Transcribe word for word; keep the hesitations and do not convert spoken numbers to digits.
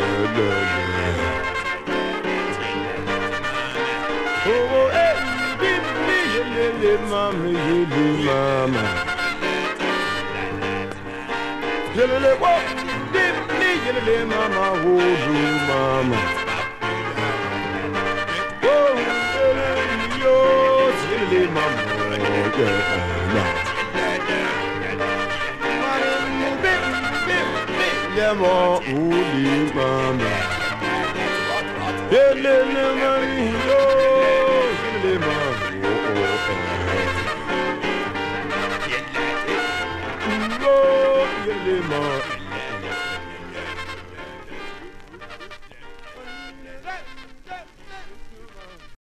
Oh, hey, baby, mama, you mama. Yelele, what? Baby, yelele, mama, oh, mama. Oh, yelele, yo, yelele, mama, yeah. Yeah, mo, uli mama. Yele mama, yo, yele mama, oh, oh, oh. Yele mama.